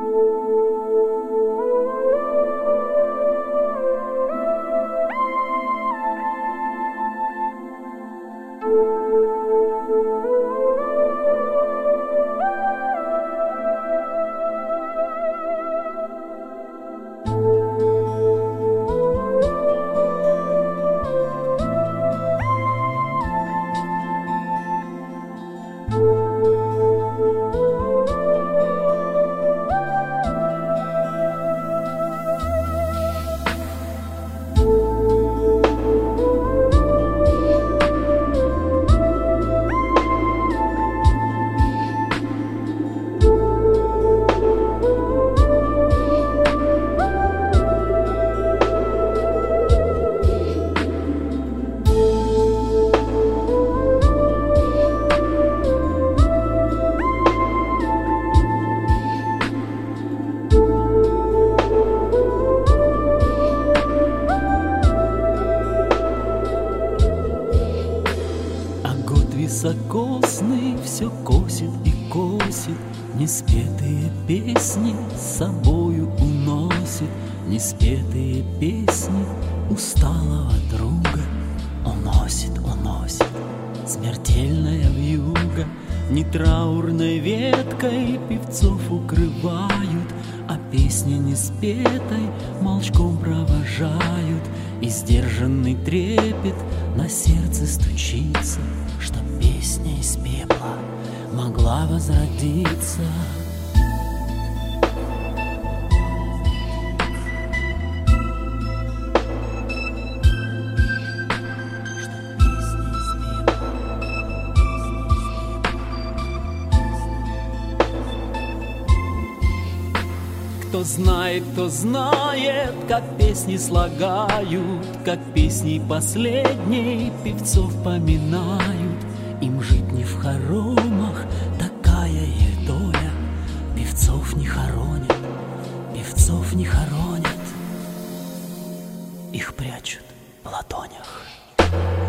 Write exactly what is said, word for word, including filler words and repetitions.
Високосный все косит и косит, неспетые песни с собою уносит, неспетые песни усталого друга уносит, уносит. Смертельная вьюга не траурной веткой певцов укрывают, а песни неспетой молчком провожают, и сдержанный трепет на сердце стучится, чтоб песня из пепла могла возродиться. Кто знает, кто знает, как песни слагают, как песни последней певцов поминают. Им жить не в хоромах, такая их доля. Певцов не хоронят, певцов не хоронят, их прячут в ладонях.